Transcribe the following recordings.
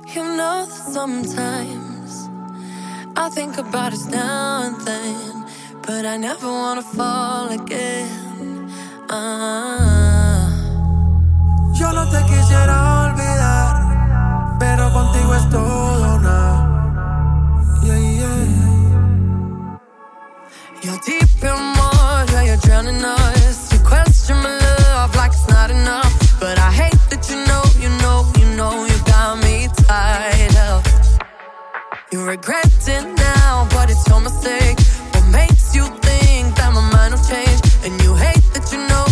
You know that sometimes I think about us now and then, but I never wanna fall again. Yo no te quisiera olvidar, pero contigo es todo nada. Yeah, yeah. You're deep in water, you're drowning us. You question my love like it's not enough, but I hate that you know you got me tied up. You regret it now, but it's your mistake. What makes you think that my mind will change? And you hate that you know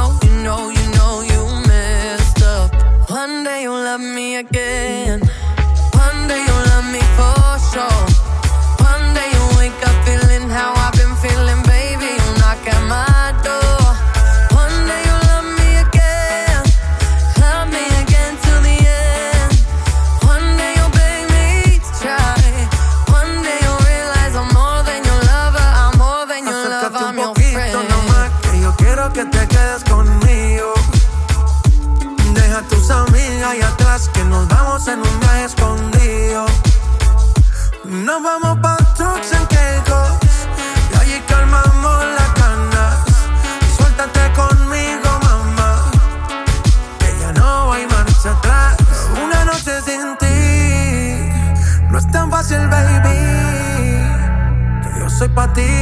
you messed up. One day you'll love me again. One day you'll love me for sure. One day you'll wake up feeling how I've been feeling, baby. You'll knock at my door. One day you'll love me again till the end. One day you'll beg me to try. One day you'll realize I'm more than your lover. I'm more than your lover, I'm your friend. Nomás que yo quiero que te quedes conmigo. Deja a tus amigas ahí atrás, que nos vamos en un viaje escondido. Nos vamos pa' trucks en Caicos y allí calmamos las canas. Suéltate conmigo, mamá, que ya no hay marcha atrás. Una noche sin ti no es tan fácil, baby. Que yo soy pa' ti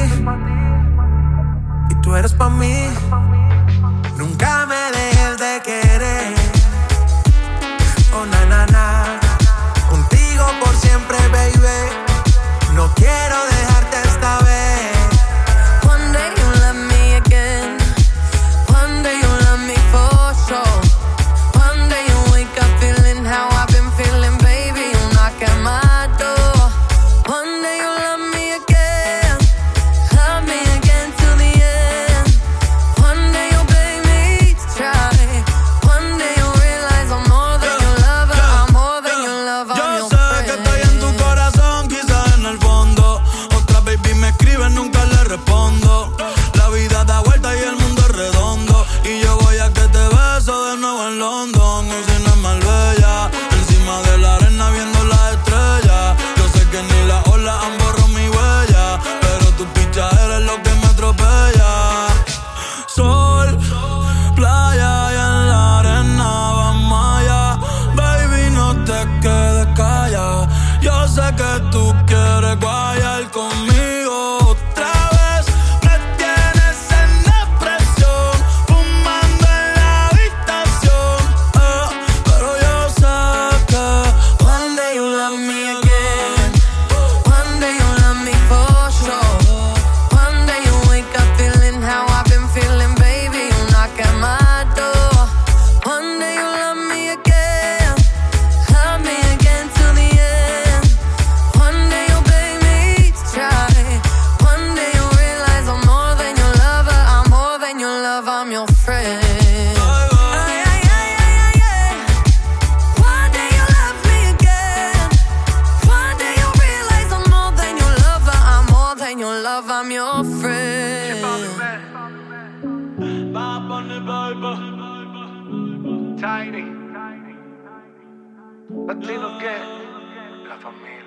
y tú eres pa' mí. Nunca me dejes de querer. Oh, na, na, na. Contigo por siempre, baby. No quiero dejarte esta vez. One day you'll love me again. One day you'll love me for sure. One day you'll wake up feeling how I've been feeling, baby. You'll knock at my door. One day you'll love me again till the end. One day you'll beg me to try. One day you'll realize I'm more than your lover. I'm more than your lover, I'm your friend. Yo sé que estoy en tu corazón, quizás en el fondo. Otra baby me escribe, nunca le respondo. La vida da vuelta y el mundo es redondo. Y yo voy a que te beso de nuevo en London. Usina es Marbella, encima de la arena viendo las estrellas. Yo sé que ni las olas han borrado mi huella, pero tu picha eres lo que me atropella. Sol, playa y en la arena vamos allá. Baby, no te quedes callada. Yo sé que tú quieres guayar conmigo otra vez. Me tienes en depresión, fumando en la habitación. Pero yo sé que One day you'll love me again. One day you'll love me for sure. One day you'll wake up feeling how I've been feeling, baby. You'll knock at my door. One day you'll love me again till the end. One day you'll beg me to try. One day you'll realize I'm more than your lover. I'm more than your lover, I'm your friend. Ay, ay, ay, ay, ay, ay. One day you'll love me again. One day you'll realize I'm more than your lover. I'm more than your lover, I'm your friend. Tiny. Latino que la familia.